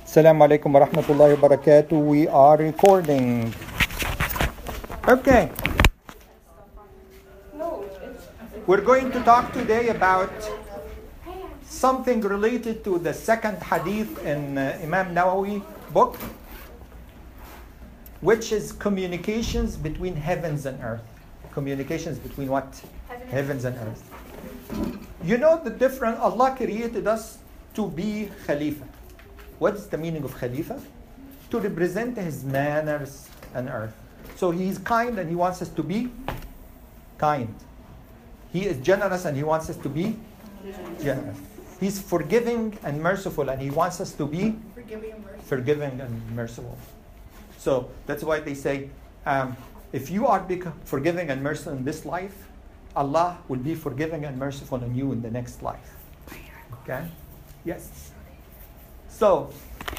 Assalamu alaikum wa rahmatullahi wa barakatuh. We are recording. Okay. We're going to talk today about something related to the second hadith in Imam Nawawi book, which is communications between heavens and earth. Communications between what? Heavens and earth. You know the different, Allah created us to be Khalifa. What is the meaning of Khalifa? To represent His manners on earth. So He is kind and He wants us to be kind. He is generous and He wants us to be generous. He's forgiving and merciful and He wants us to be forgiving and merciful. So that's why they say, if you are forgiving and merciful in this life, Allah will be forgiving and merciful on you in the next life. Okay? Yes. So,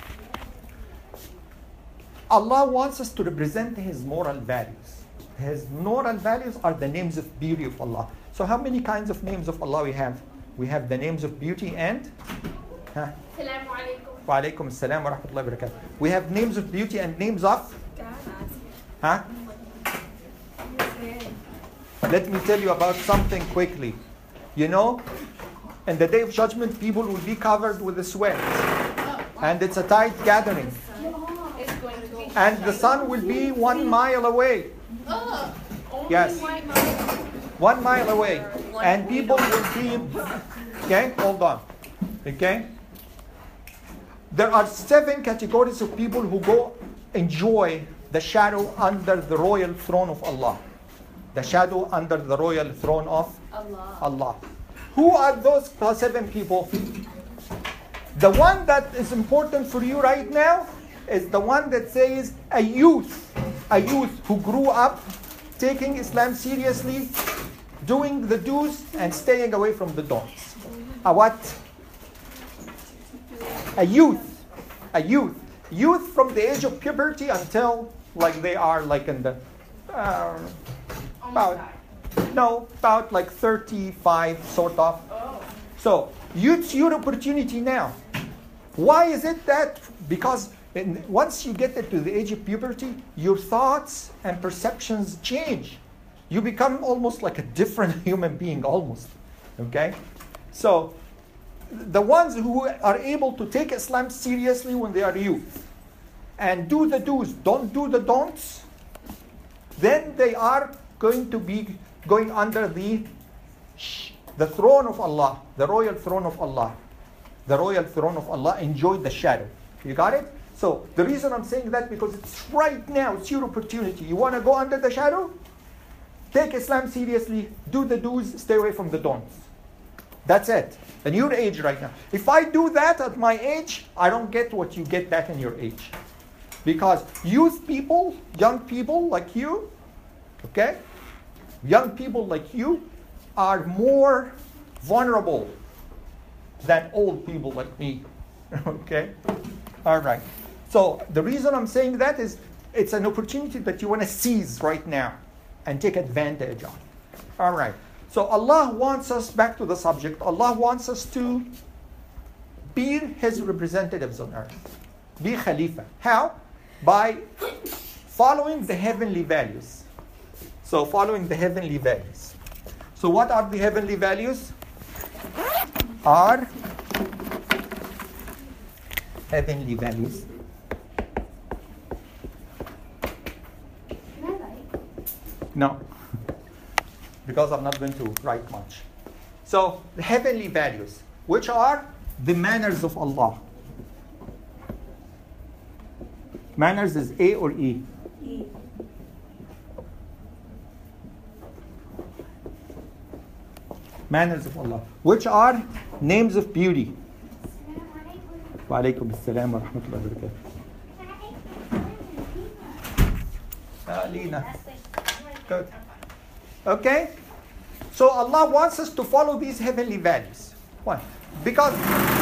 Allah wants us to represent His moral values. His moral values are the names of beauty of Allah. So how many kinds of names of Allah we have? We have the names of beauty and? Assalamu alaikum. Wa alaikum assalam wa rahmatullahi wa barakatuh. We have names of beauty and names of? Huh? Let me tell you about something quickly. You know, in the day of judgment, people will be covered with the sweat. And it's a tight gathering. And the sun will be 1 mile away. Yes. 1 mile away. And people will be... Okay, hold on. Okay? There are 7 categories of people who go enjoy the shadow under the royal throne of Allah. The shadow under the royal throne of Allah. Who are those 7 people? The one that is important for you right now is the one that says a youth who grew up taking Islam seriously, doing the do's and staying away from the don'ts. A what? A youth. Youth from the age of puberty until like they are like in the about like 35 sort of. So it's your opportunity now. Why is it that? Because once you get to the age of puberty, your thoughts and perceptions change. You become almost like a different human being, almost. Okay? So the ones who are able to take Islam seriously when they are youth and do the do's, don't do the don'ts, then they are going to be going under the throne of Allah, the royal throne of Allah. The royal throne of Allah, enjoy the shadow. You got it? So the reason I'm saying that, because it's right now, it's your opportunity. You want to go under the shadow? Take Islam seriously, do the do's, stay away from the don'ts. That's it. And your age right now. If I do that at my age, I don't get what you get back in your age. Because youth people, young people like you, okay? Young people like you are more vulnerable than old people like me. Okay? All right. So the reason I'm saying that is it's an opportunity that you want to seize right now and take advantage of. All right. So Allah wants us, back to the subject, Allah wants us to be His representatives on earth. Be Khalifa. How? By following the heavenly values. So following the heavenly values. So what are the heavenly values? Are heavenly values. No, because I'm not going to write much. So the heavenly values, which are the manners of Allah. Manners is A or E? E. Manners of Allah, which are names of beauty. Wa alaikum assalam wa rahmatullahi wa barakatuh. Lina. Good. Okay? So Allah wants us to follow these heavenly values. Why? Because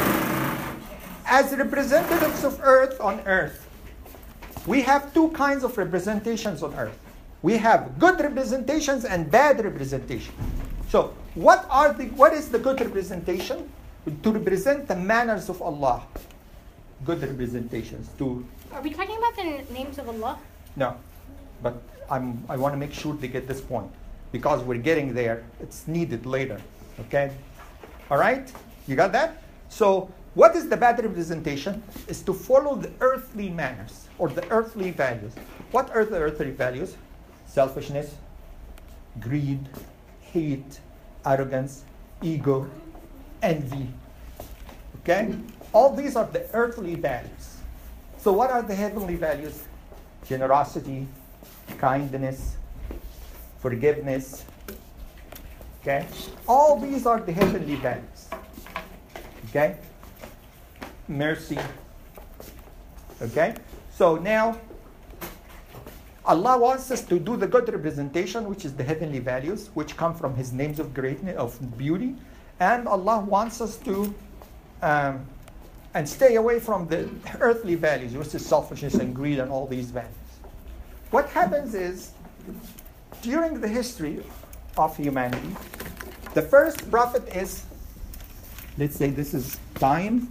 as representatives of earth on earth, we have 2 kinds of representations on earth. We have good representations and bad representation. So what is the good representation? To represent the manners of Allah. good representations to. Are we talking about the names of Allah? No, but I want to make sure they get this point because we're getting there. It's needed later. Okay? All right? You got that? So, what is the bad representation? Is to follow the earthly manners or the earthly values. What are the earthly values? Selfishness, greed, hate, arrogance, ego, envy. Okay? All these are the earthly values. So what are the heavenly values? Generosity, kindness, forgiveness. Okay? All these are the heavenly values. Okay? Mercy. Okay? So now, Allah wants us to do the good representation, which is the heavenly values, which come from His names of greatness, of beauty. And Allah wants us to and stay away from the earthly values, which is selfishness and greed and all these values. What happens is, during the history of humanity, the first prophet is, let's say this is time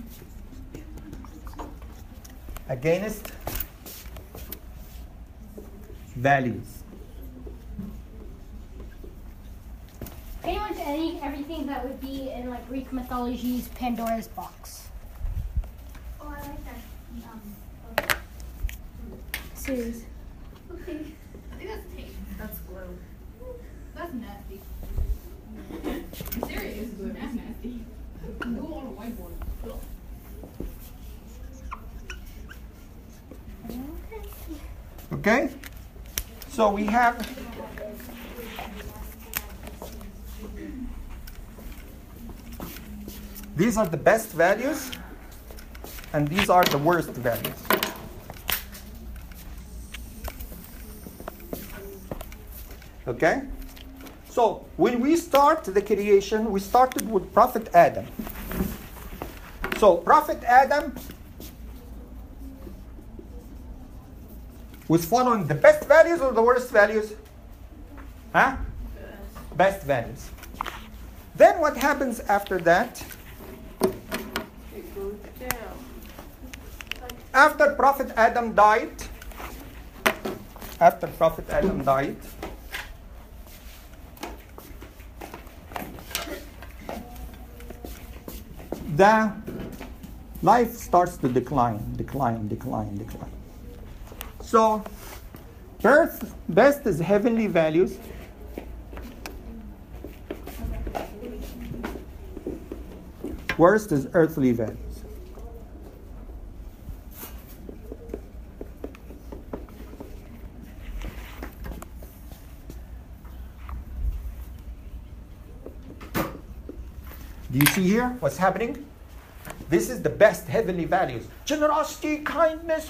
against values. Pretty much everything that would be in like Greek mythology's Pandora's box. Oh, I like that. Serious. I think that's tape. That's glue. That's nasty. I'm serious. That's nasty. Glue on a whiteboard. Ugh. Okay? So we have these are the best values and these are the worst values. Okay? So when we start the creation, we started with Prophet Adam. So Prophet Adam was following the best values or the worst values? Huh? Best values. Then what happens after that? It goes down. After Prophet Adam died, the life starts to decline. So, best is heavenly values. Worst is earthly values. Do you see here what's happening? This is the best heavenly values. Generosity, kindness,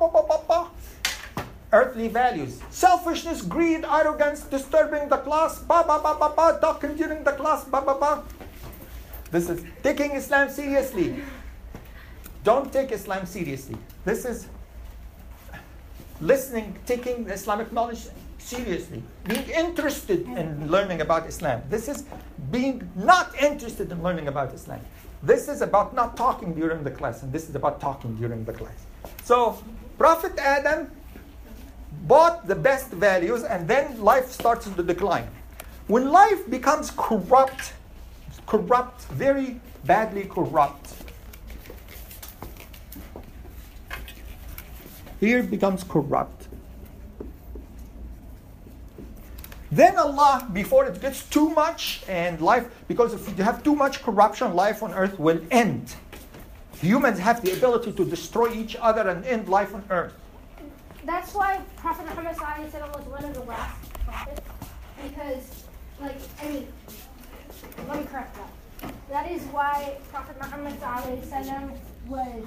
earthly values. Selfishness, greed, arrogance, disturbing the class, talking during the class, This is taking Islam seriously. Don't take Islam seriously. This is listening, taking the Islamic knowledge seriously. Being interested in learning about Islam. This is being not interested in learning about Islam. This is about not talking during the class, and this is about talking during the class. So, Prophet Adam bought the best values, and then life starts to decline. When life becomes corrupt, very badly corrupt, here it becomes corrupt. Then Allah, before it gets too much, and life, because if you have too much corruption, life on earth will end. Humans have the ability to destroy each other and end life on earth. That's why Prophet Muhammad ﷺ was one of the last prophets. Because, let me correct that. That is why Prophet Muhammad ﷺ was,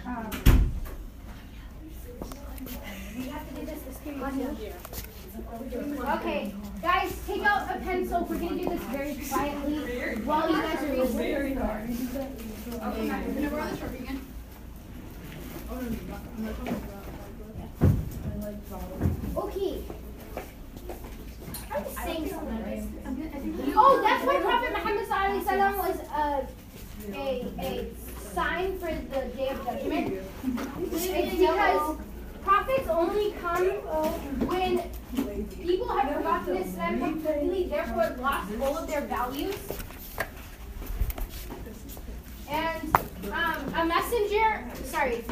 we have to do this period. Okay, guys, take out a pencil. We're going to do this very quietly while you guys are listening. Very hard. Okay, now we're on the short again. Okay. I'm just saying something. Oh, that's why Prophet Muhammad ﷺ was a sign for the day of judgment. It's because prophets only come when people have forgotten Islam completely, therefore lost all of their values. And a messenger is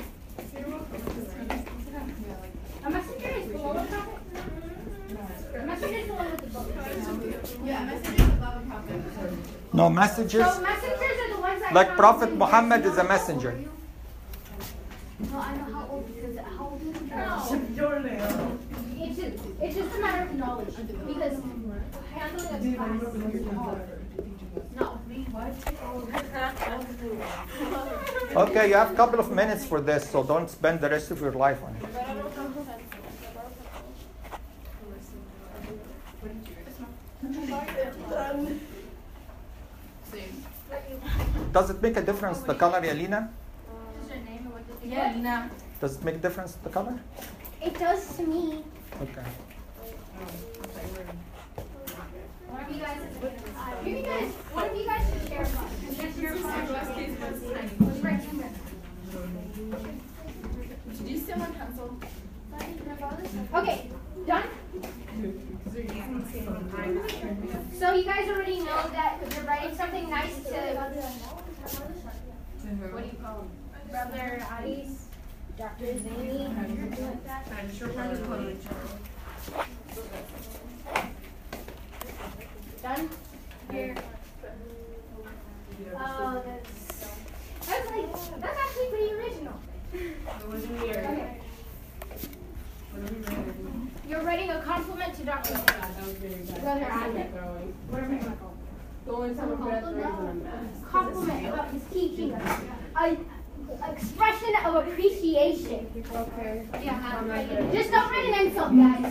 below the prophet. A messenger is the one with the book. Yeah, messengers above a prophet. No, messengers. So messengers are the ones that Like come Prophet when Muhammad there's is a no- messenger. No, I know how old because how old is he? It's just a matter of knowledge because handling a class is hard. No, me. What? Okay, you have a couple of minutes for this, so don't spend the rest of your life on it. Does it make a difference the color, Alina? Yeah, Lina. Does it make a difference the color? It does to me. Okay. One of you guys should share one. Just your phone. Right here. Did you steal my pencil? Okay, done? So you guys already know that you're writing something nice to, what do you call him? Brother Adis, Dr. Zaini, something like that. Done? Here. Oh, that's actually pretty original. Okay. You're writing a compliment to Dr. Zaini. Brother Adis. Whatever you want to call him. Compliment about his teaching. An expression of appreciation. Yeah, Just don't write an insult, guys.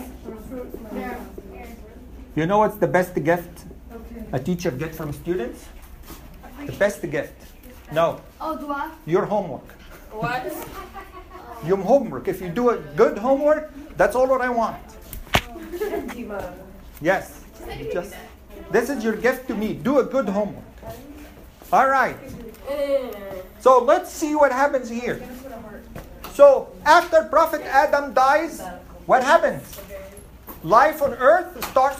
You know what's the best gift a teacher gets from students? The best gift. No, Oh, dua. your homework. What? Your homework. If you do a good homework, that's all what I want. Yes. Just, this is your gift to me. Do a good homework. All right. So let's see what happens here. So after Prophet Adam dies, what happens? Life on earth starts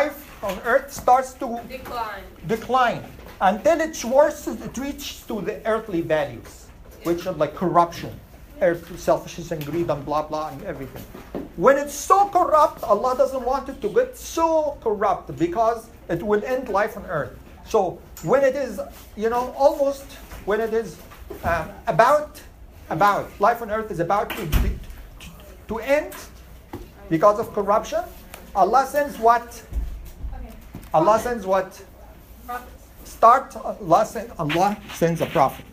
to decline until it reaches to the earthly values, which are like corruption, selfishness and greed and blah blah and everything. When it's so corrupt, Allah doesn't want it to get so corrupt because it will end life on earth. So when it is, almost when it is about life on earth is about to end because of corruption, Allah sends what? Allah sends what? Allah sends a prophet.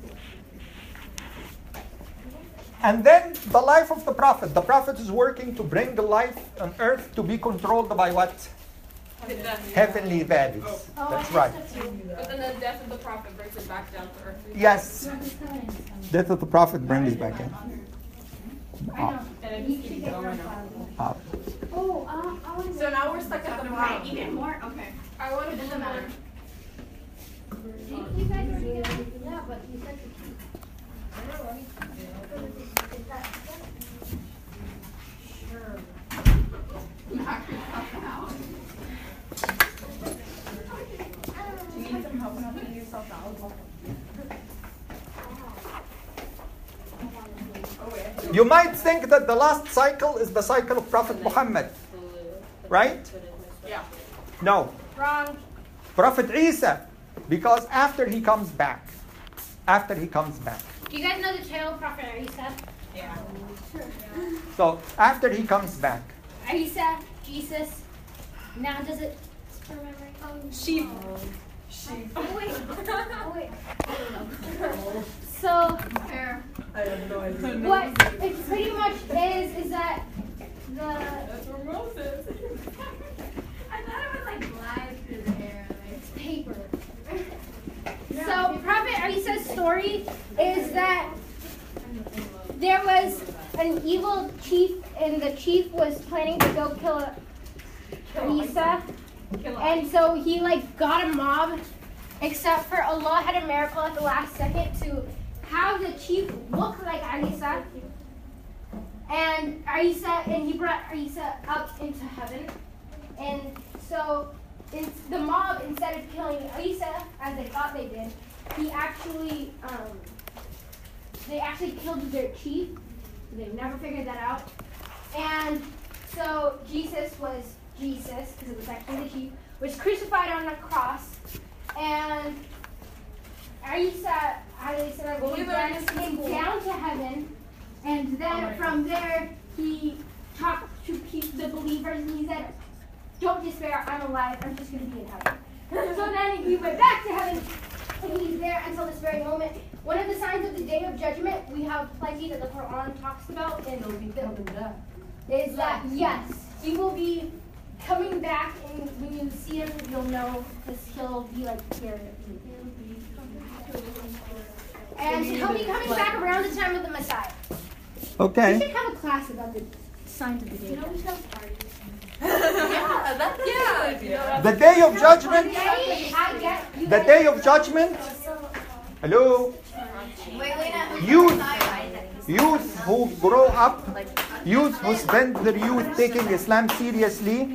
And then the life of the prophet is working to bring the life on earth to be controlled by what? Heavenly values. That's right. But then the death of the prophet brings it back down to earth. Yes. Death of the prophet brings it back in. And it just keeps going up. So now we're stuck at the bottom. Even more? Okay. I want to do Doesn't matter. You guys already did it. Yeah, but you said You might think that the last cycle is the cycle of Prophet Muhammad, right? Yeah. No. wrong. Prophet Isa, because after he comes back. Do you guys know the tale of Prophet Isa? Yeah. So after he comes back. Isa, Jesus. Now does it remember? Sheep. Oh wait. So I have no idea. what it pretty much is that That's where Moses. I thought it was like glide through the air. it's paper. So Prophet Isa's story is that there was an evil chief, and the chief was planning to go kill Isa, and so he got a mob. Except for Allah had a miracle at the last second to how the chief looked like Isa. And he brought Isa up into heaven. And so the mob, instead of killing Isa as they thought they did, they actually killed their chief. They never figured that out. And so Jesus, because it was actually the chief, was crucified on the cross. And Isa came down to heaven. And then from there, he talked to the believers, and he said, "Don't despair, I'm alive, I'm just going to be in heaven." So then he went back to heaven, and he's there until this very moment. One of the signs of the Day of Judgment, we have plenty that the Quran talks about, and is that, yes, he will be coming back, and when you see him, you'll know, because he'll be like here. And he'll be coming back around the time of the Messiah. Okay. We should have a class about the signs of the day. The Day of Judgment. The Day of Judgment. Hello. Youth who grow up, youth who spend their youth taking Islam seriously,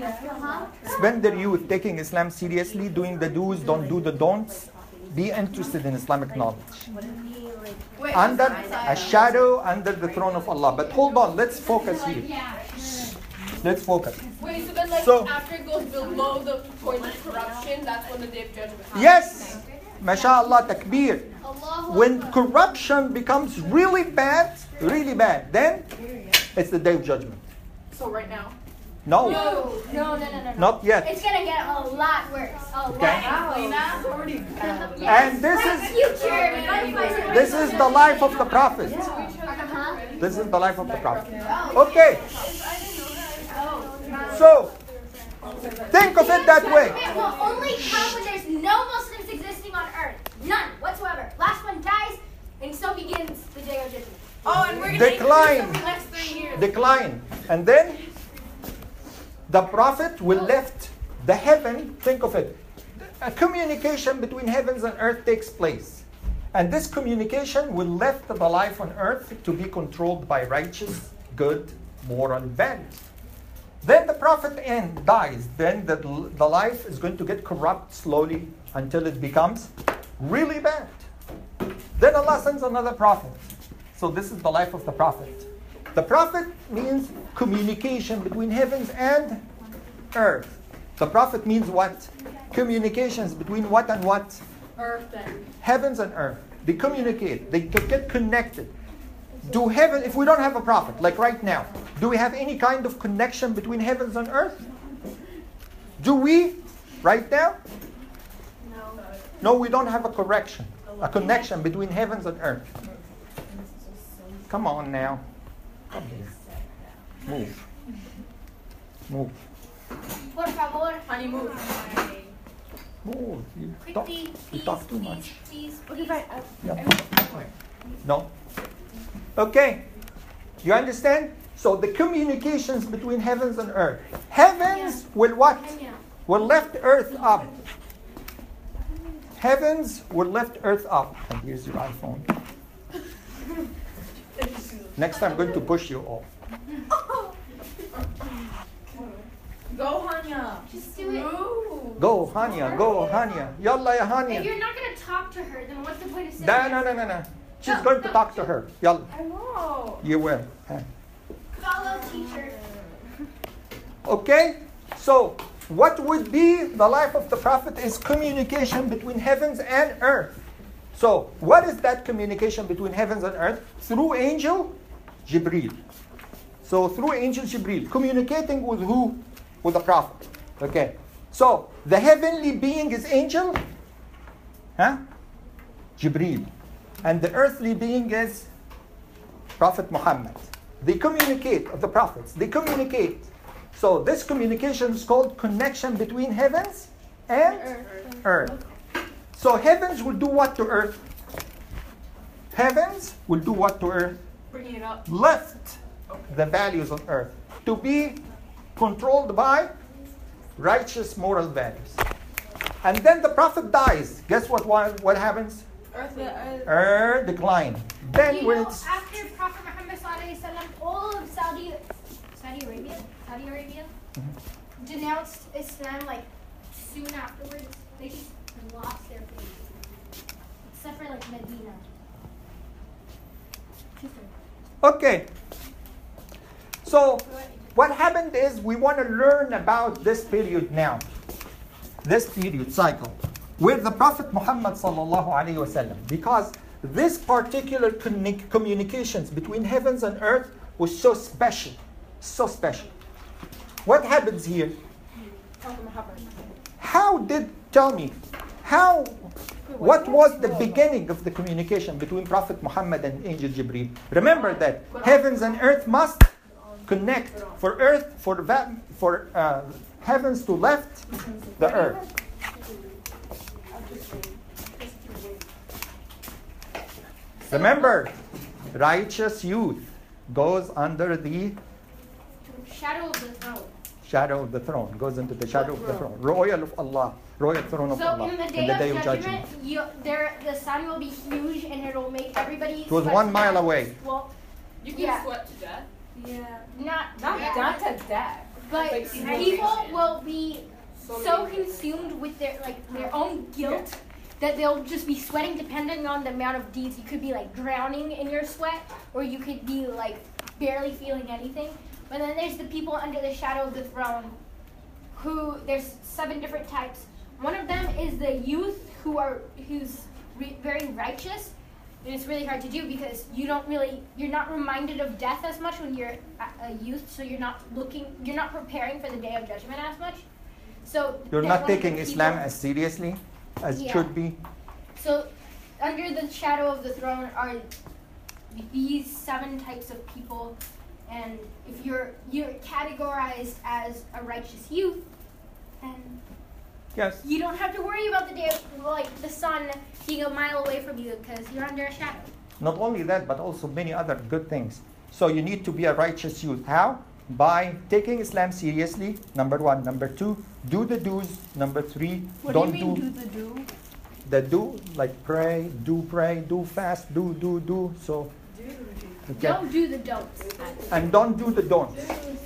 doing the do's, don't do the don'ts. Be interested in Islamic knowledge. Under a shadow, under the throne of Allah. But hold on, let's focus here. Let's focus. Wait, so then after it goes below the point of corruption, that's when the Day of Judgment happens? Yes. MashaAllah, takbir. When corruption becomes really bad, then it's the Day of Judgment. So right now? No. No. Not yet. It's going to get a lot worse. And this is the life of the Prophet. This is the life of the Prophet. Okay. So, think of it that way. It will only come when there's no Muslims existing on earth. None whatsoever. Last one dies, and so begins the Day of Judgment. Oh, and we're going to Decline. for the next 3 years. Decline. And then the Prophet will left the heaven. Think of it. A communication between heavens and earth takes place. And this communication will left the life on earth to be controlled by righteous, good, moral values. Then the Prophet dies. Then the life is going to get corrupt slowly until it becomes really bad. Then Allah sends another Prophet. So this is the life of the Prophet. The Prophet means communication between heavens and earth. The Prophet means what? Communications between what and what? Earth and Heavens and earth. They communicate. They get connected. If we don't have a prophet, like right now, do we have any kind of connection between heavens and earth? Do we? Right now? No, we don't have a connection between heavens and earth. Come on now. Come here. Move. Por favor. honey move. Move. You talk too much. Please. Yeah. No? Okay. You understand? So the communications between heavens and earth. Heavens will what? Will lift earth up. Heavens will lift earth up. And here's your iPhone. Next time I'm going to push you off. Go, Hanya. Just do it. Go, Hanya. Go, Hanya. Yalla ya If Hanya. you're not going to talk to her, then what's the point of saying No. She's going to talk to her. Yalla. I know. You will. Follow teacher. Okay? So, what would be the life of the Prophet is communication between heavens and earth. So, what is that communication between heavens and earth? Through angel Jibreel. So, through angel Jibreel. Communicating with who? With the Prophet. Okay. So, the heavenly being is angel? Jibreel. And the earthly being is Prophet Muhammad. They communicate, the prophets. They communicate. So this communication is called connection between heavens and earth. So heavens will do what to earth? Heavens will do what to earth? Bring it up. Lift the values on earth to be controlled by righteous moral values. And then the Prophet dies. Guess what happens? Earth decline. Then You when know, it's after Prophet Muhammad SAW, all of Saudi Arabia denounced Islam like soon afterwards. They just lost their faith, except for like Medina. okay. So what happened is we want to learn about this period now. This period cycle with the Prophet Muhammad sallallahu alaihi wasallam, because this particular communications between heavens and earth was so special, so special. What happens here? What was the beginning of the communication between Prophet Muhammad and Angel Jibreel? Remember that heavens and earth must connect. For heavens to left the earth. Remember, righteous youth goes under the Shadow of the throne. shadow of the throne, goes into the shadow of the throne. Royal of Allah, royal throne of So Allah. in the day of judgment, the sun will be huge and it will make everybody. It was sweat 1 to mile death. away. Well, You can Yeah. sweat to death. Yeah. not to death. but Like people will be so consumed with their own guilt that they'll just be sweating depending on the amount of deeds. You could be like drowning in your sweat, or you could be like barely feeling anything. But then there's the people under the shadow of the throne, who there's 7 different types. One of them is the youth who's very righteous, and it's really hard to do because you're not reminded of death as much when you're a youth, so you're not preparing for the day of judgment as much. So You're there's not one of the taking Islam people- as seriously as it Yeah. should be. So under the shadow of the throne are these 7 types of people, and if you're categorized as a righteous youth, then Yes. you don't have to worry about the day of the sun being a mile away from you because you're under a shadow. Not only that, but also many other good things. So you need to be a righteous youth. How? By taking Islam seriously, number 1. Number 2, do the do's. Number 3, don't do the do? the do, like pray, do fast, do. So, okay. Don't do the don'ts. And don't do the don'ts.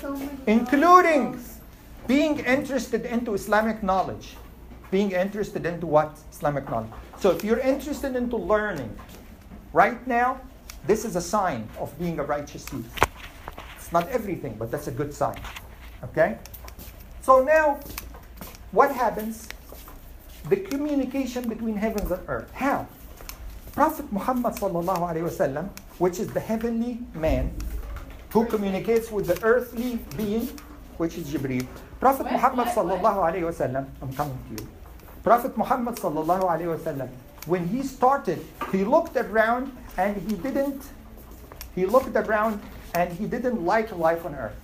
Including being interested into Islamic knowledge. Being interested into what? Islamic knowledge. So if you're interested into learning, right now, this is a sign of being a righteous youth. It's not everything, but that's a good sign. Okay? So now, what happens? The communication between heavens and earth. How? Prophet Muhammad sallallahu alaihi wasallam, which is the heavenly man who communicates with the earthly being, which is Jibreel. Prophet Muhammad sallallahu alaihi wasallam, I'm coming to you. Prophet Muhammad sallallahu alaihi wasallam, when he started, he looked around and he didn't like life on earth.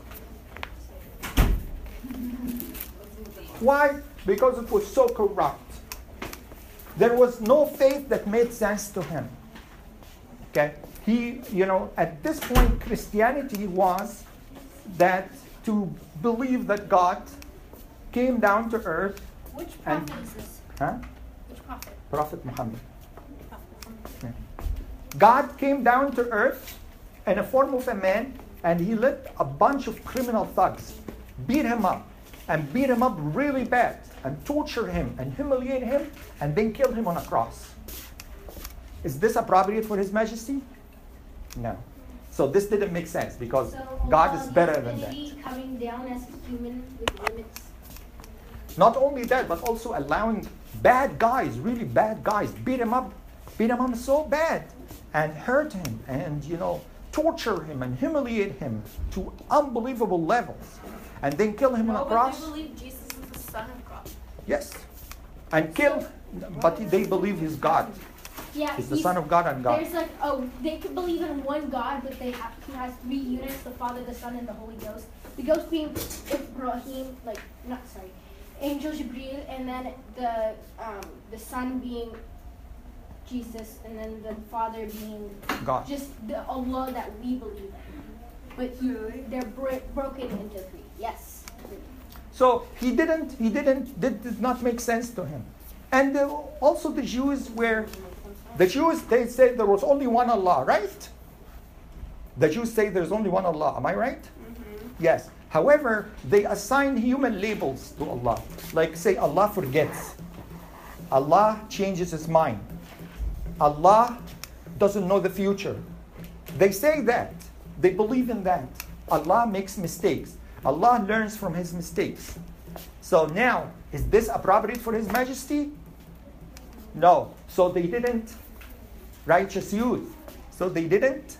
Why? Because it was so corrupt. There was no faith that made sense to him. Okay? At this point, Christianity was that to believe that God came down to earth. Which prophet is this? Huh? Which prophet? Prophet Muhammad. Yeah. God came down to earth in a form of a man, and he let a bunch of criminal thugs beat him up really bad, and torture him and humiliate him, and then kill him on a cross. Is this appropriate for His Majesty? No. So this didn't make sense because God is better than that. Coming down as a human with limits. Not only that, but also allowing bad guys, really bad guys, beat him up so bad, and hurt him, and torture him and humiliate him to unbelievable levels, and then kill him on a cross. But they believe Jesus is the Son of God. Yes, and kill, but they believe He's God. Yeah, He's the Son of God and God. There's they could believe in one God, but He has 3 units: the Father, the Son, and the Holy Ghost. The Ghost being Ibrahim, Angel Jibreel, and then the Son being Jesus, and then the Father being God. just the Allah that we believe in. But they're broken into 3. Yes. So did not make sense to him. And also the Jews were The Jews, they say there was only one Allah, right? The Jews say there's only one Allah. Am I right? Mm-hmm. Yes. However, they assign human labels to Allah. Like say Allah forgets. Allah changes his mind. Allah doesn't know the future. They say that. They believe in that. Allah makes mistakes. Allah learns from his mistakes. So now, is this appropriate for His Majesty? No. So they didn't. Righteous youth. So they didn't.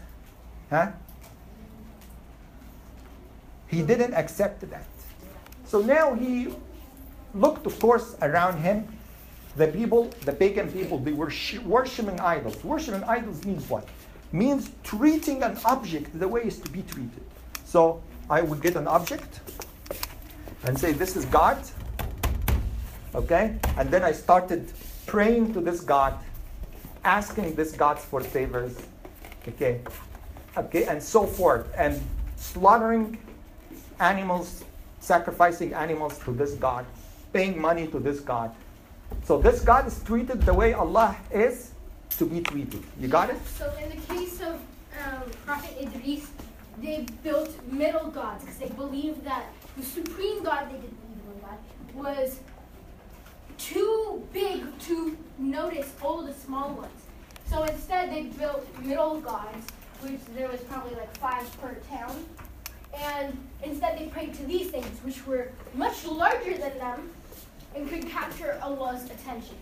He didn't accept that. So now he looked, of course, around him. The people, the pagan people, they were worshipping idols. Worshipping idols means what? Means treating an object the way it's to be treated. So I would get an object and say, this is God. Okay? And then I started praying to this God, asking this God for favors. Okay? Okay, and so forth. And slaughtering animals, sacrificing animals to this God, paying money to this God. So this God is treated the way Allah is to be treated. You got it? So in the case of Prophet Idris, they built middle gods because they believed that the supreme God they didn't believe in God was too big to notice all the small ones. So instead they built middle gods, which there was probably like 5 per town. And instead they prayed to these things, which were much larger than them and could capture Allah's attention.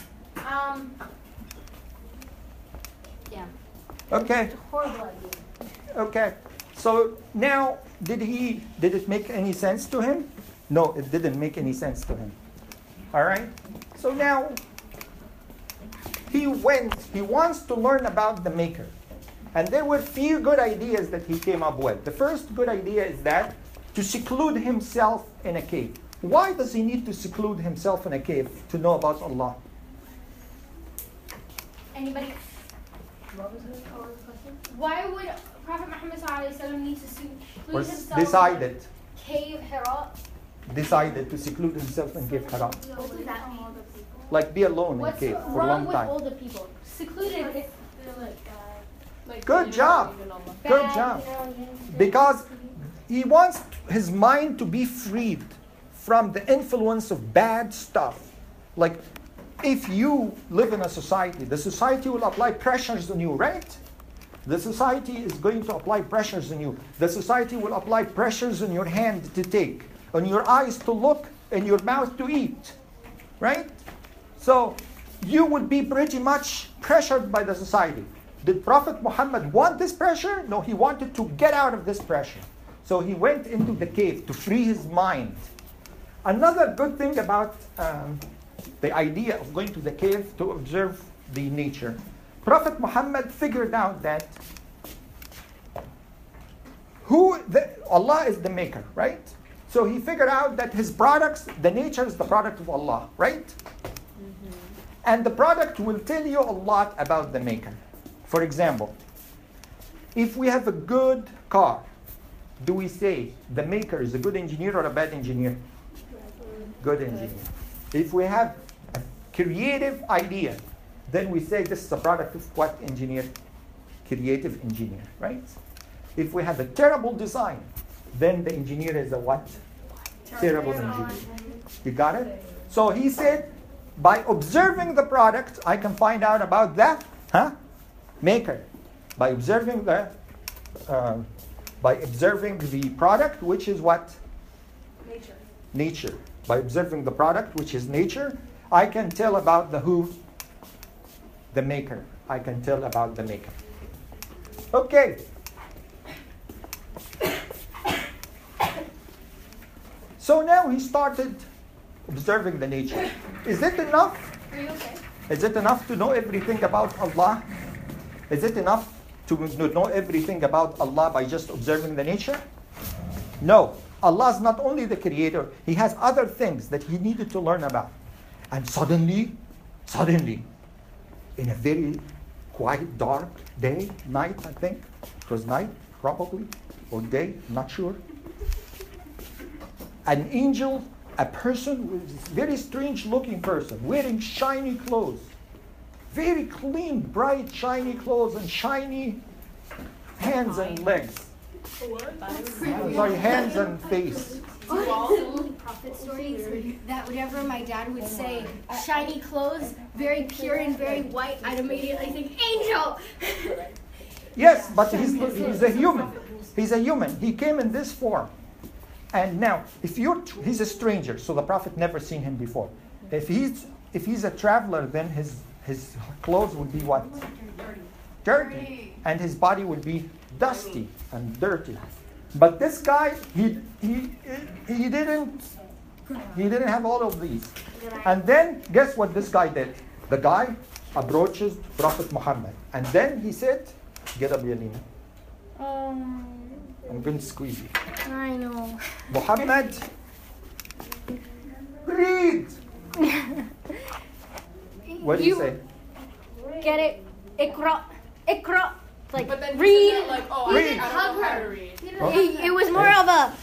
Yeah. Okay. It's a horrible idea. Okay. So now, did it make any sense to him? No, it didn't make any sense to him. All right? So now, he wants to learn about the Maker. And there were few good ideas that he came up with. The first good idea is that to seclude himself in a cave. Why does he need to seclude himself in a cave to know about Allah? Anybody? What was the question? Why would Prophet Muhammad ﷺ need to seclude himself decided. in cave Hira? Decided to seclude himself in cave Hira. What does that mean? Like be alone What's in a cave for a wrong long with time. older people? Secluded is Good job. Good job. Because he wants his mind to be freed from the influence of bad stuff. Like if you live in a society, the society will apply pressures on you, right? The society is going to apply pressures on you. The society will apply pressures on your hand to take, on your eyes to look, and your mouth to eat, right? So you would be pretty much pressured by the society. Did Prophet Muhammad want this pressure? No, he wanted to get out of this pressure. So he went into the cave to free his mind. Another good thing about the idea of going to the cave to observe the nature. Prophet Muhammad figured out that Allah is the maker, right? So he figured out that his products, the nature is the product of Allah, right? Mm-hmm. And the product will tell you a lot about the maker. For example, if we have a good car, do we say the maker is a good engineer or a bad engineer? Good engineer. If we have a creative idea, then we say this is a product of what engineer? Creative engineer, right? If we have a terrible design, then the engineer is a what? Terrible engineer. You got it? So he said, by observing the product, I can find out about that, maker. By observing the product, which is what? Nature. Nature. By observing the product, which is nature, I can tell about the who? The maker. I can tell about the maker. Okay. So now he started observing the nature. Is it enough? Are you okay? Is it enough to know everything about Allah? Is it enough to know everything about Allah by just observing the nature? No. Allah is not only the creator, He has other things that he needed to learn about. And suddenly, in a very quiet, dark night, I think. It was night, probably, or day, not sure. An angel, a person, very strange looking person, wearing shiny clothes, very clean, bright, shiny clothes and shiny hands and legs. Sorry, hands and face. Prophet stories that whenever my dad would say shiny clothes, very pure and very white, I'd immediately think angel. Yes, but he's a human. He's a human. He came in this form. And now, he's a stranger, so the Prophet never seen him before. If he's a traveler, then his clothes would be what? Dirty. And his body would be dusty and dirty. But this guy, he didn't have all of these. And then guess what this guy did? The guy approaches Prophet Muhammad. And then he said, get up, Yalina. I'm going to squeeze you. I know. Muhammad, read. What did he say? Get it? Ikra. Like, But then read. Like, Read. I don't know how to read. It was more of a.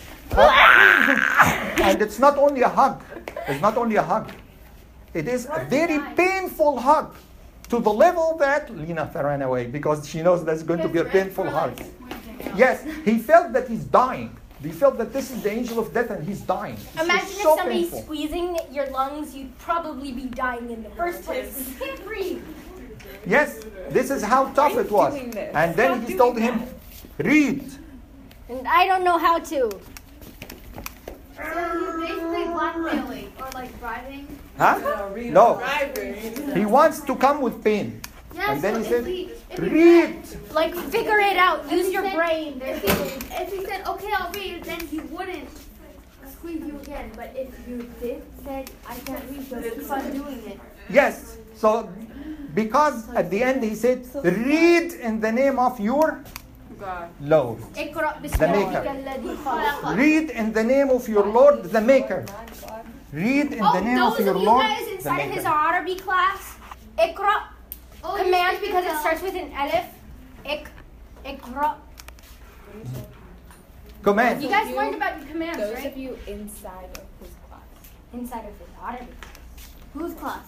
And it's not only a hug. It's not only a hug. It is a very painful hug. To the level that Lina ran away because she knows that's going to be a painful hug. Yes, he felt that he's dying. He felt that this is the angel of death and he's dying. Imagine so if somebody's painful. squeezing your lungs, you'd probably be dying in the first place. You can't breathe. Yes, this is how tough it was. And then he told him, read. And I don't know how to. So he's basically blackmailing or like bribing. Huh? No. He wants to come with pain. Yeah, And then so he said, if read. Like, figure it out. Use your brain. If he said, okay, I'll read, then he wouldn't squeeze you again. But if you said, I can't read, just keep on doing it. Yes. So, because at the end he said, read in the name of your Lord. The Maker. Read in the name of your Lord, the Maker. Read in the name of those your of you Lord, guys the inside of his Maker. Arabic class, Ikra, Oh, command because it starts with an alif. Ikra. Command. You guys learned about your commands, Those right? of you inside of his class. Inside of his Arabic. Whose class?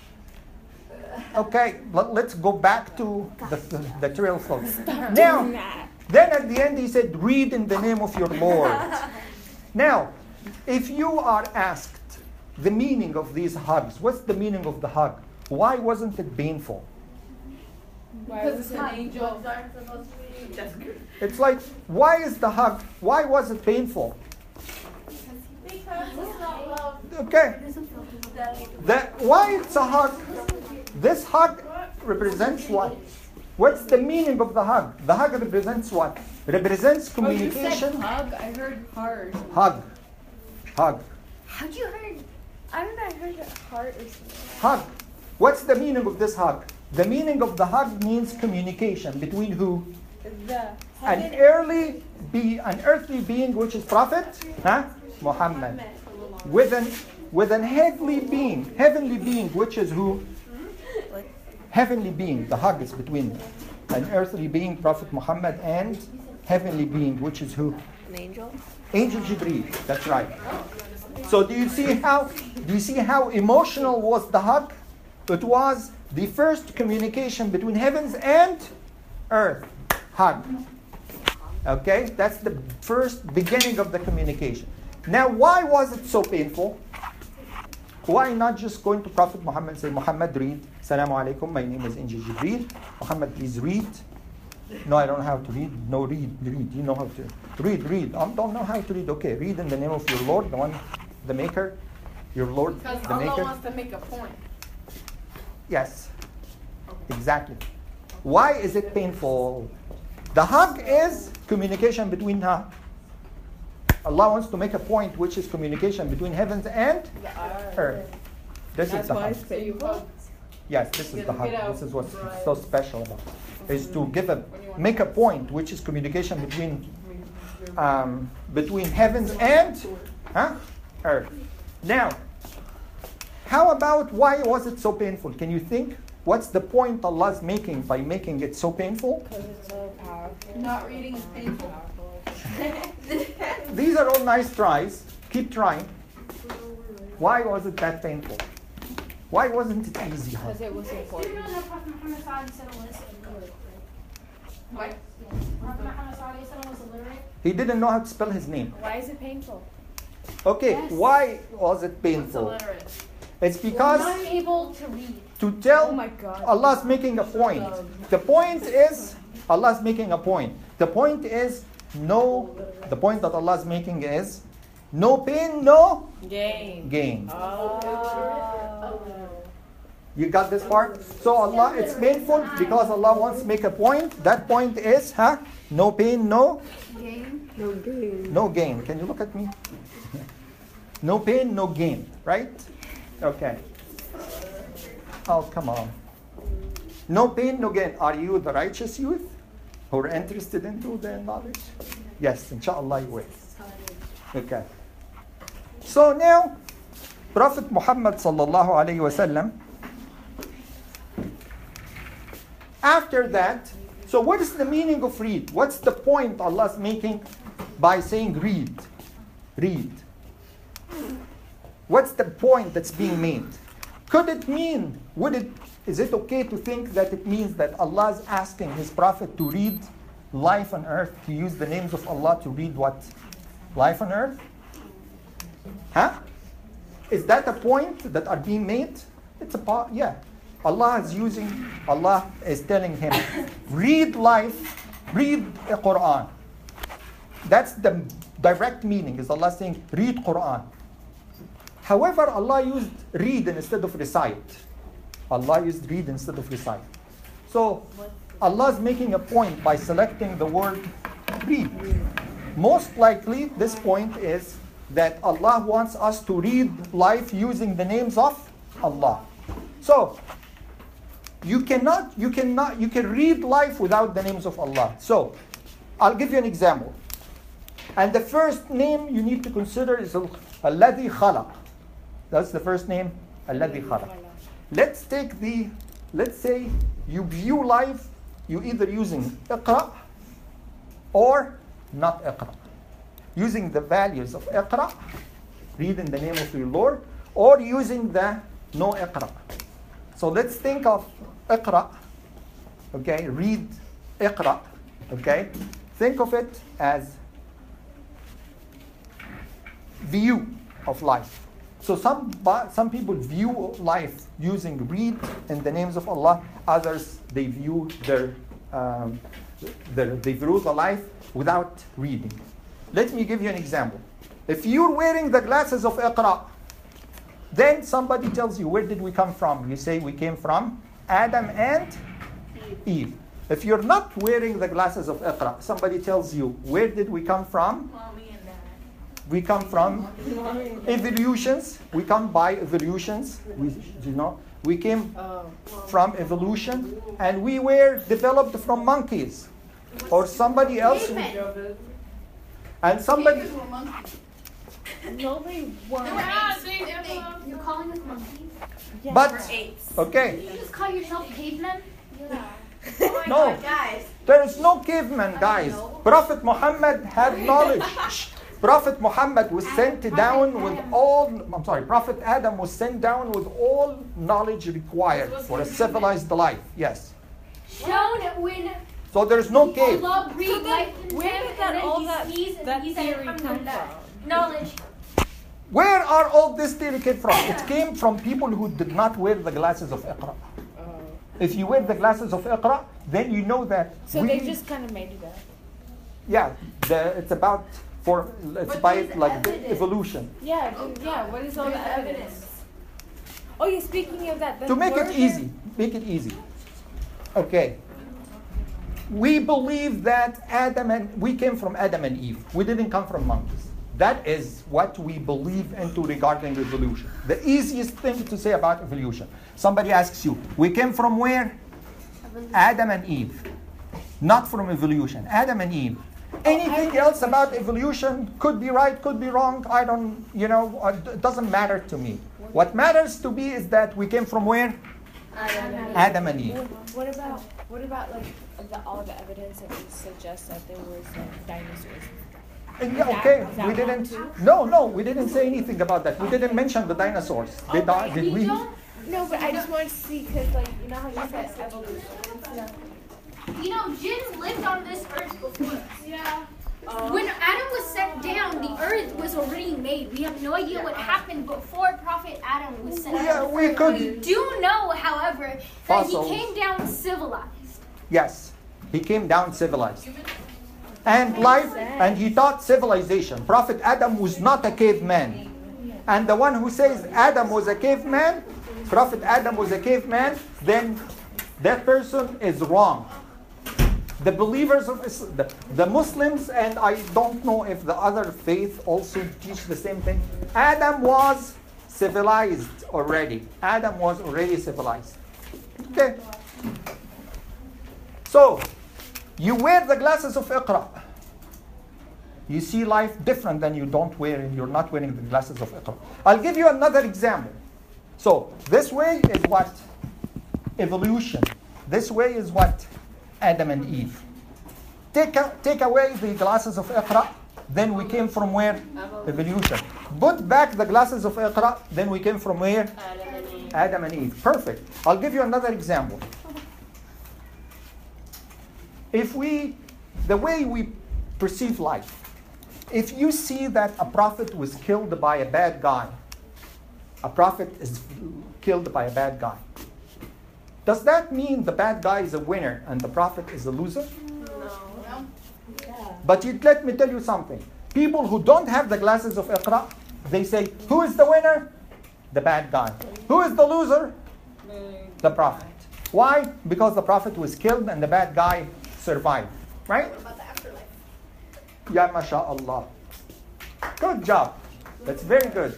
Okay, let's go back to the trail folks. Now, then at the end he said, read in the name of your Lord. Now, if you are asked the meaning of these hugs, what's the meaning of the hug? Why wasn't it painful? Why was it an angel? It's like, why is the hug, why was it painful? Because it's not love. Okay, why it's a hug? This hug represents what? What's the meaning of the hug? The hug represents what? Represents communication. You said hug. I heard heart. Hug. Hug. How'd you heard? I don't know. I heard heart or something. Hug. What's the meaning of this hug? The meaning of the hug means communication between who? An earthly earthly being, which is Prophet Muhammad, with an heavenly being, which is who? Heavenly being. The hug is between an earthly being, Prophet Muhammad, and heavenly being, which is who? An angel. Angel Jibreel. That's right. So do you see how emotional was the hug? It was the first communication between heavens and earth. Hug. Okay? That's the first beginning of the communication. Now, why was it so painful? Why not just going to Prophet Muhammad and say, Muhammad, read. Assalamu alaikum, my name is Angel Jibreel. Muhammad, please read. No, I don't know how to read. No, read. You know how to read. I don't know how to read. Okay, read in the name of your Lord, the one, the Maker. Your Lord, Because the Allah Maker. wants to make a point. Yes, exactly. Why is it painful? The hug is communication between Allah wants to make a point, which is communication between heavens and earth. This is the hug. Yes, this is the hug. This is what's so special about it. Is to make a point, which is communication between heavens and earth. Now, how about why was it so painful? Can you think? What's the point Allah's making by making it so painful? Because it's so powerful. Not reading is painful. These are all nice tries. Keep trying. Why was it that painful? Why wasn't it easy, huh? Because it was Do you important. know that Prophet Muhammad was illiterate? What? Prophet Muhammad was illiterate? He didn't know how to spell his name. Why is it painful? Okay, Yes. why was it painful? It's because Unable to read. to tell Oh my God. Allah's making a point. The point is, Allah's making a point. The point is, the point that Allah's making is, no pain, no Game. gain. Oh. You got this part? So Allah, it's painful because Allah wants to make a point. That point is, no pain, no gain. Can you look at me? No pain, no gain, right? Okay. Oh, come on. No pain, no gain. Are you the righteous youth who are interested into the knowledge? Yes, inshallah you will. Okay. So now, Prophet Muhammad sallallahu alayhi wasallam, after that, so what is the meaning of read? What's the point Allah's making by saying read? Read. What's the point that's being made? Could it mean, is it okay to think that it means that Allah is asking His Prophet to read life on earth, to use the names of Allah to read what? Life on earth? Huh? Is that a point that are being made? It's a part, yeah. Allah is telling him, read life, read the Quran. That's the direct meaning, is Allah saying, read Quran. However, Allah used read instead of recite. Allah used read instead of recite. So, Allah is making a point by selecting the word read. Most likely, this point is that Allah wants us to read life using the names of Allah. So, you can read life without the names of Allah. So, I'll give you an example. And the first name you need to consider is Alladhi Khalaq. That's the first name, Alladhi Khalaq. Let's say you view life, you either using Iqra or not Iqra. Using the values of Iqra, read in the name of your Lord, or using the no Iqra. So let's think of Iqra, okay, read Iqra, okay. Think of it as view of life. So some people view life using read in the names of Allah. Others, they view they view the life without reading. Let me give you an example. If you're wearing the glasses of Iqra, then somebody tells you, where did we come from? You say, we came from Adam and Eve. If you're not wearing the glasses of Iqra, somebody tells you, where did we come from? We come from evolutions. We come by evolutions. We came from evolution, and we were developed from monkeys, or somebody else. And somebody. No, they weren't. You're calling us monkeys? Yeah, But we're apes. okay, You just call yourself cavemen? no, there is no caveman, guys. Prophet Muhammad had knowledge. Prophet Muhammad was sent down with all, Prophet Adam was sent down with all knowledge required for a civilized life. Yes. Shown when So there's no cave. Allah breathed life into Where him, did that and then all he that sneezed and that he said, theory come "Alhamdulillah." from? Knowledge. Where are all this theory came from? It came from people who did not wear the glasses of Iqra. If you wear the glasses of Iqra, then you know that. So they just kind of made it up. Yeah, it's by like the evolution. Yeah, what is all the evidence? Oh, yeah, speaking of that. To make it easy. Okay. We believe that we came from Adam and Eve. We didn't come from monkeys. That is what we believe into regarding evolution. The easiest thing to say about evolution. Somebody asks you, we came from where? Adam and Eve. Not from evolution. Adam and Eve. Anything else about evolution could be right, could be wrong. It doesn't matter to me. What matters to me is that we came from where? Adam and Eve. What about like all the evidence that would suggest that there was dinosaurs? Okay, we didn't. No, we didn't say anything about that. We didn't mention the dinosaurs. Did we? No, but I just wanted to see because, like, you know how you said evolution and stuff. You know, jinn lived on this earth before us. Yeah. When Adam was set down, the earth was already made. We have no idea what happened before Prophet Adam was set Yeah, down. we We could. do know, however, that Fossils. he came down civilized. Yes, he came down civilized. And life, and he taught civilization. Prophet Adam was not a caveman. And the one who says Adam was a caveman, Prophet Adam was a caveman, then that person is wrong. The believers of the Muslims, and I don't know if the other faith also teach the same thing. Adam was civilized already. Adam was already civilized. Okay. So, you wear the glasses of Iqra. You see life different than you don't wear and you're not wearing the glasses of Iqra. I'll give you another example. So, this way is what? Evolution. This way is what? Adam and Eve. Take away the glasses of Iqra, then we came from where? Evolution. Put back the glasses of Iqra, then we came from where? Adam and Eve. Perfect. I'll give you another example. The way we perceive life, if you see that a prophet was killed by a bad guy, a prophet is killed by a bad guy, does that mean the bad guy is a winner and the prophet is a loser? No. But let me tell you something. People who don't have the glasses of Iqra, they say, who is the winner? The bad guy. Who is the loser? The prophet. Why? Because the prophet was killed and the bad guy survived. Right? What about the afterlife? Ya masha'Allah. Good job. That's very good.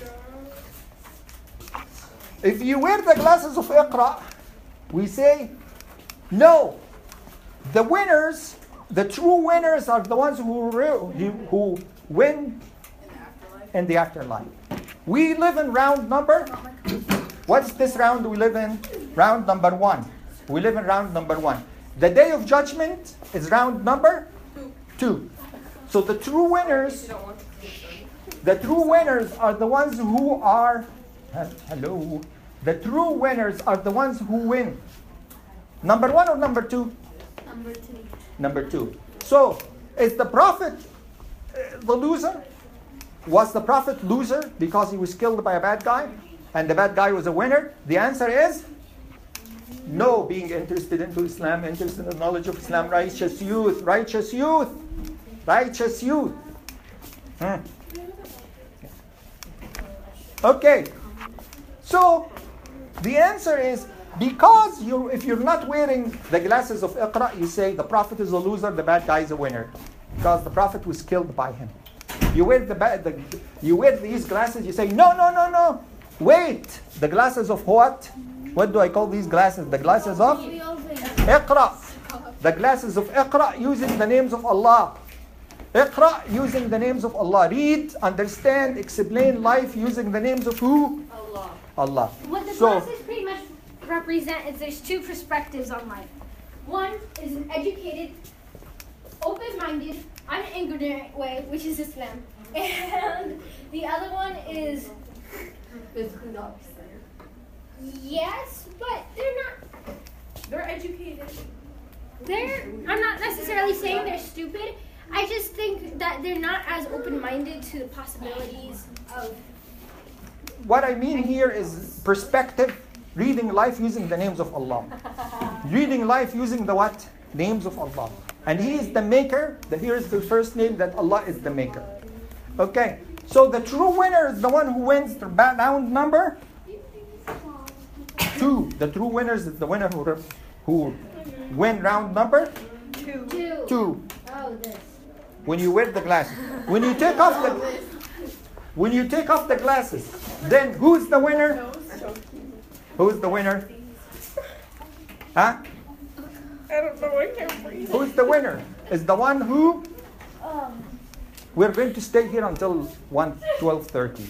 If you wear the glasses of Iqra, we say, no. The winners, the true winners are the ones who win in the afterlife. We live in round number. What's this round we live in? Round number 1. We live in round number 1. The day of judgment is round number 2. So the true winners are the ones who are, hello. The true winners are the ones who win. Number 1 or number 2? Number 2. Number 2. So, is the prophet the loser? Was the prophet loser because he was killed by a bad guy? And the bad guy was a winner? The answer is no. Being interested into Islam, interested in the knowledge of Islam, righteous youth, righteous youth, righteous youth. Okay. So, the answer is, because if you're not wearing the glasses of Iqra, you say the prophet is a loser, the bad guy is a winner. Because the prophet was killed by him. You wear you wear these glasses, you say, no. Wait, the glasses of what? What do I call these glasses? The glasses of Iqra. The glasses of Iqra using the names of Allah. Iqra using the names of Allah. Read, understand, explain life using the names of who? Allah. What the glasses pretty much represent is there's 2 perspectives on life. One is an educated, open-minded, unignorant way, which is Islam. And the other one is, yes, but they're not. They're educated. I'm not necessarily saying they're stupid. I just think that they're not as open-minded to the possibilities of. What I mean here is perspective, reading life using the names of Allah. Reading life using the what? Names of Allah. And He is the maker. Here is the first name that Allah is the maker. Okay. So the true winner is the one who wins the round number 2. The true winner is the winner who win round number 2. Oh, this. When you wear the glasses. When you take off the glasses, then who's the winner? Who's the winner? Huh? I don't know. I can't breathe. Who's the winner? Is the one who? We're going to stay here until 12:30.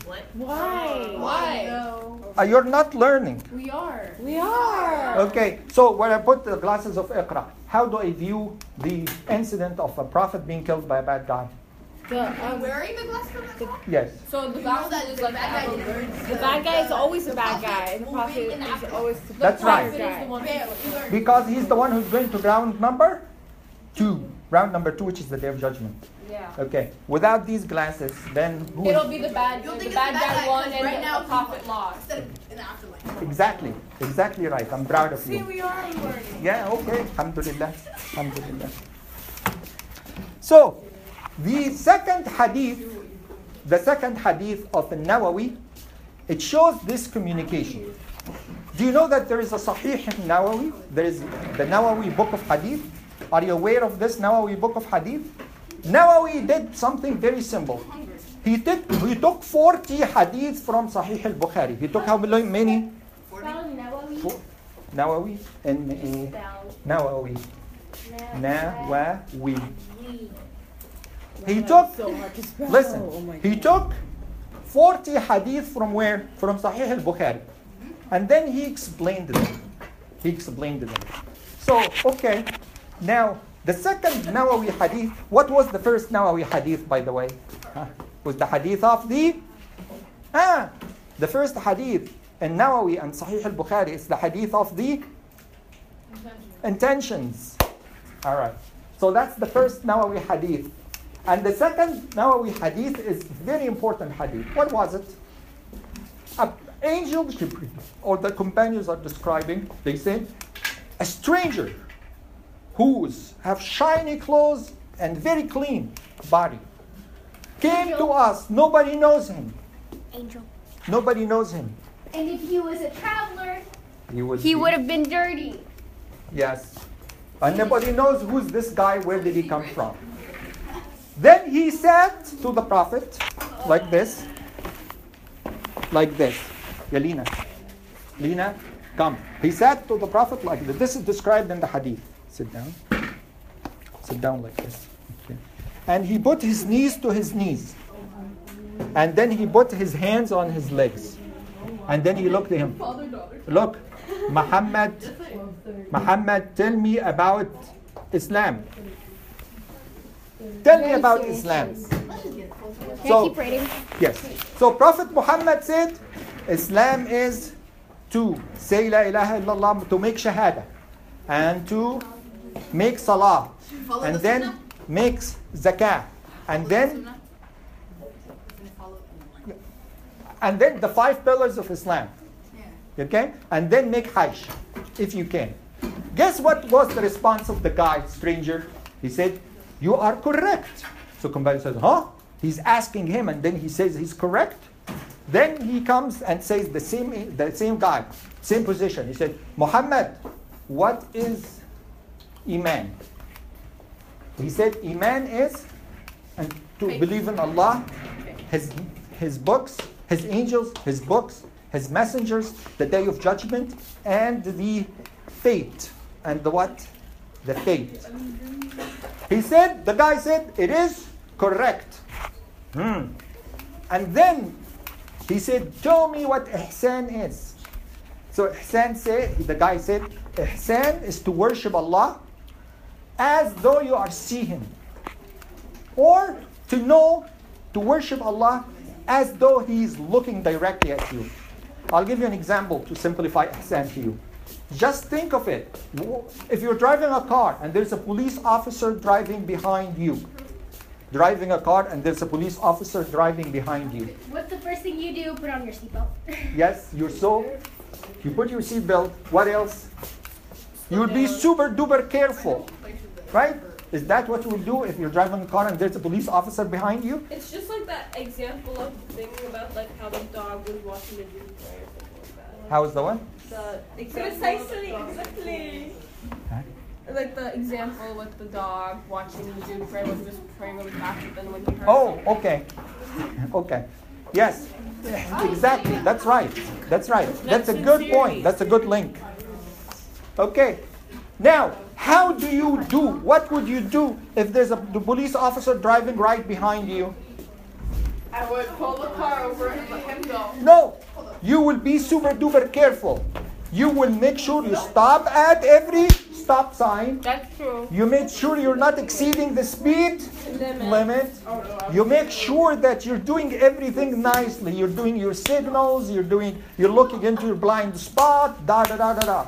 Why? You're not learning. We are. We are. Okay, so when I put the glasses of Iqra, how do I view the incident of a prophet being killed by a bad guy? Wearing the glasses? Yes. So the You know gospel that is the like bad guy the bad guy is always a bad guy, and the prophet is always the That's right. prophet is the one who's Because he's the one who's going to round number 2. Round number 2, which is the day of judgment. Yeah. Okay. Without these glasses, then who It'll be the bad You'll the think bad it's guy won because and right now the prophet lost. Instead of in the afterlife. Exactly. Exactly right. I'm proud of you. we are learning. Yeah, okay. Alhamdulillah. Alhamdulillah. So, the second hadith of Nawawi, it shows this communication. Do you know that there is a Sahih Nawawi? There is the Nawawi book of hadith. Are you aware of this Nawawi book of hadith? Nawawi did something very simple. He took 40 hadiths from Sahih al-Bukhari. He took how many? Nawawi. Nawawi. Nawawi. He took, listen, he took 40 hadith from where? From Sahih al-Bukhari. And then he explained them. So, okay. Now, the second Nawawi hadith, what was the first Nawawi hadith, by the way? Was the hadith of the first hadith in Nawawi and Sahih al-Bukhari is the hadith of the intentions. All right. So that's the first Nawawi hadith. And the second Nawawi hadith is very important hadith. What was it? An angel, or the companions are describing, they say, a stranger who's have shiny clothes and very clean body came to us. Nobody knows him. Angel. Nobody knows him. And if he was a traveler, He would have been dirty. Yes. And nobody knows who's this guy, where did he come from. Then he said to the Prophet, like this. Yalina, Lina, come. He said to the Prophet like this. This is described in the hadith. Sit down. Sit down like this. Okay. And he put his knees to his knees. And then he put his hands on his legs. And then he looked at him. Look, Muhammad, tell me about Islam. Tell me about Islam. So, keep reading? yes. So Prophet Muhammad said, Islam is to say La ilaha illallah, to make shahada, and to make salah, and then makes zakah, and then the 5 pillars of Islam. Okay? And then make hajj, if you can. Guess what was the response of the guy, stranger? He said, you are correct. So companion says, huh? He's asking him, and then he says he's correct. Then he comes and says the same guy, same position. He said, Muhammad, what is Iman? He said, Iman is and to believe in Allah, His books, His angels, His books, His messengers, the day of judgment, and the fate. And the what? The fate. The guy said, it is correct. And then he said, tell me what ihsan is. So the guy said, ihsan is to worship Allah as though you are seeing Him. Or to worship Allah as though He is looking directly at you. I'll give you an example to simplify ihsan to you. Just think of it. If you're driving a car and there's a police officer driving behind you. Driving a car and there's a police officer driving behind you. What's the first thing you do? Put on your seatbelt. Yes, you put your seatbelt. What else? You would be super duper careful. Right? Is that what you will do if you're driving a car and there's a police officer behind you? It's just like that example of the thing about like how the dog was watching the Jew pray or something like that. How is the one? The example exactly. Huh? Like the example with the dog watching the Jew pray when he was praying really fast, but then when he heard Okay. Okay. Yes. Exactly. That's right. That's a good point. That's a good link. Okay. Now, what would you do if there's the police officer driving right behind you? I would pull the car over and let him go. No. You will be super duper careful. You will make sure you stop at every stop sign. That's true. You make sure you're not exceeding the speed limit. You make sure that you're doing everything nicely. You're doing your signals. You're looking into your blind spot. Da da da da da.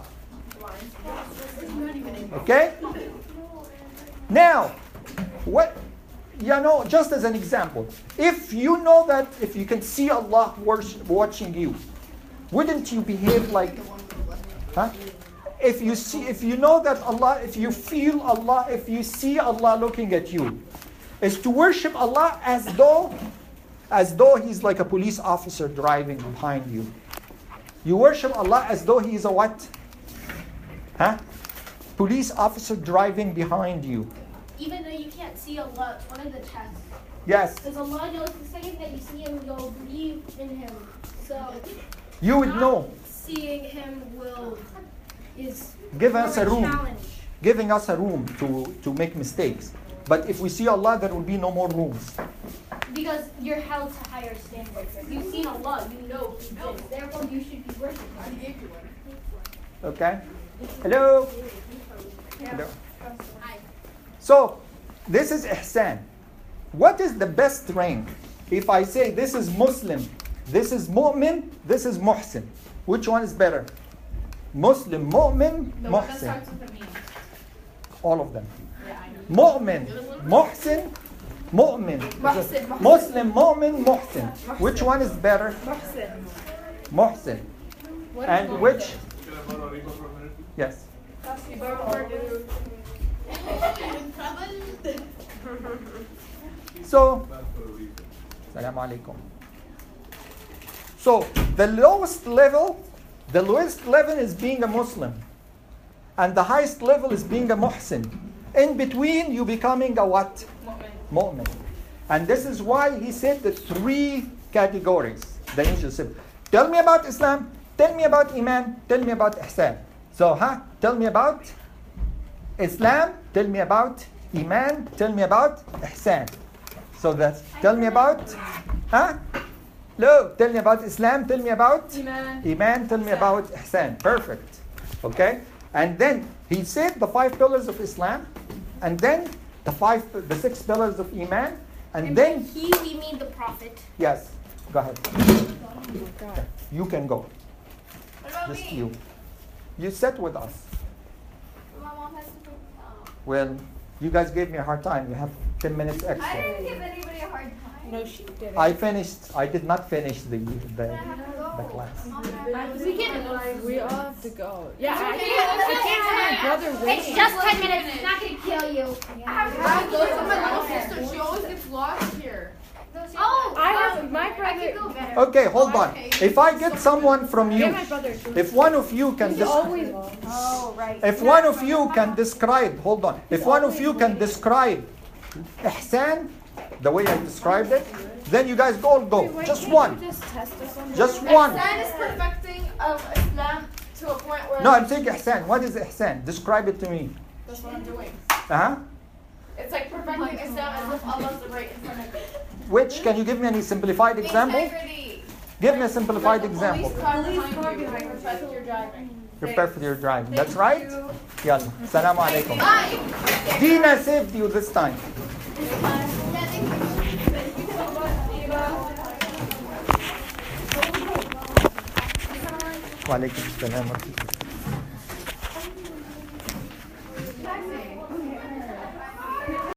Okay. Now, what? Just as an example, if you know that if you can see Allah watching you, wouldn't you behave like? Huh? If you know that Allah, if you feel Allah, if you see Allah looking at you, is to worship Allah as though He's like a police officer driving behind you. You worship Allah as though He's a what? Huh? Police officer driving behind you. Even though you can't see Allah, it's one of the tests. Yes. Because Allah knows the second that you see Him, you'll believe in Him. So You would know. seeing Him is Give us a room. challenge. Giving us a room to make mistakes. But if we see Allah, there will be no more rooms. Because you're held to higher standards. If you've seen Allah, you know He exists. Therefore, you should be worshiping Him. Okay? Hello? Hello? So, this is ihsan. What is the best rank? If I say this is Muslim, this is mu'min, this is muhsin. Which one is better? Muslim, mu'min, The one that muhsin. starts with a meme. All of them. Yeah, I know. Mu'min, muhsin, mu'min. Muhsin. Muslim, mu'min, muhsin. Which one is better? Muhsin. Muhsin. And which? Yes. So, Assalamu alaikum. So, the lowest level is being a Muslim. And the highest level is being a muhsin. In between, you becoming a what? Mu'min. And this is why he said the three categories. The angel said, tell me about Islam, tell me about Iman, tell me about Ihsan. So, tell me about Islam, tell me about Iman, tell me about Ihsan. So that's, tell me about, tell me about Islam, tell me about Iman, tell me about Ihsan. Perfect. Okay? And then he said the 5 pillars of Islam, and then the 6 pillars of Iman, and then He, we mean the Prophet. yes, go ahead. Oh my God. You can go. What about Just me? you. You sat with us. My mom has to. Well, you guys gave me a hard time. You have 10 minutes I extra. didn't give anybody a hard time. No, she didn't. I did not finish the class. We can. We all have to go. Yeah, I can't have my brother It's waiting. just 10 minutes. It's not going to kill you. My little sister, she always gets lost here. Oh, I have my I could brother. go better. Okay, hold on. If I get someone from you, Get my brother. if one of you can Always. Oh, right. if one of you can describe, hold on. If one of you can describe ihsan the way I described it, then you guys all go. Just one. Just test us on Just one. Ihsan is perfecting of Islam to a point where No, I'm saying ihsan. What is ihsan? Describe it to me. that's what I'm doing. Uh-huh. It's like perfecting Islam as if Allah's right in front of you. Which, can you give me any simplified example? Integrity. Give me a simplified Like a example. Police car behind you, like perfect your driving. Prepare for your driving. That's right? Yalla. Assalamu alaikum. Bye. Dina saved you this time. Wa alaikum assalam wa rahmatullah.